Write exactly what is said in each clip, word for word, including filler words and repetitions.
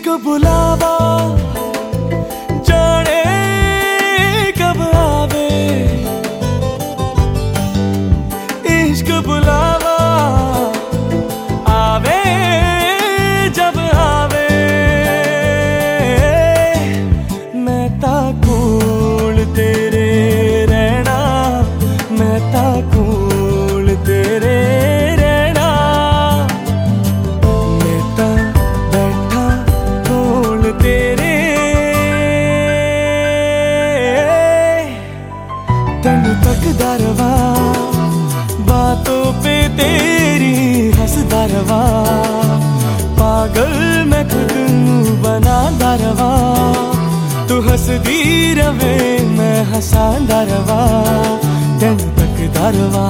बुलावा जाने कब आवे, इश्क बुलावा आवे जब आवे। मैं ताकूल तेरे रहना, मैं ताकूल तेरे रहना। मैं ता बैठा कोल तेरे, तेनू तकदा रवा बातों पे तेरी हंसदा रवा। पागल मैं खुद नू बनांदा रवा, तू हंसदी रवे मैं हंसांदा रवा। तेनू तकदा रवा।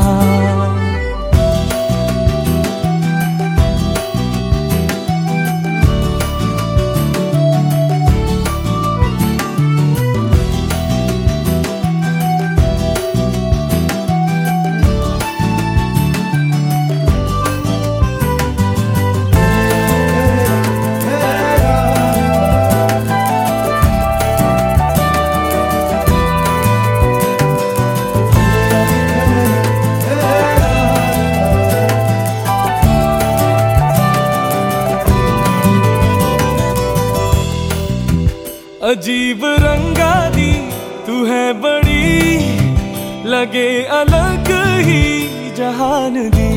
अजीब रंगा दी तू है बड़ी, लगे अलग ही जहान दी।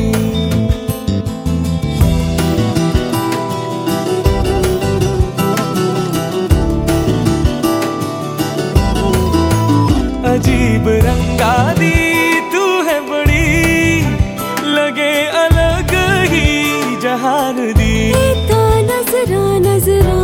अजीब रंगा दी तू है बड़ी, लगे अलग ही जहान दी। तो नजरा नजरा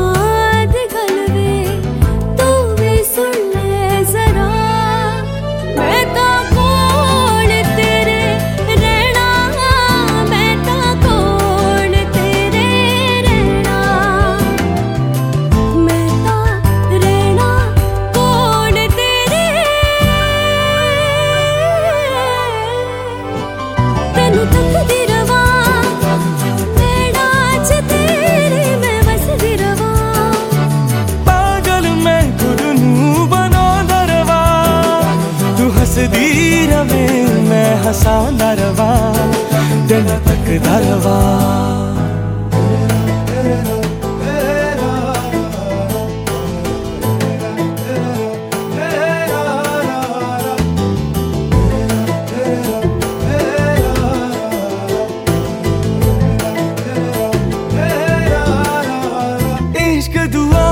हंसदी रवे मैं हंसांदा रवा। तेनू तकदा रवा। इश्क दुआ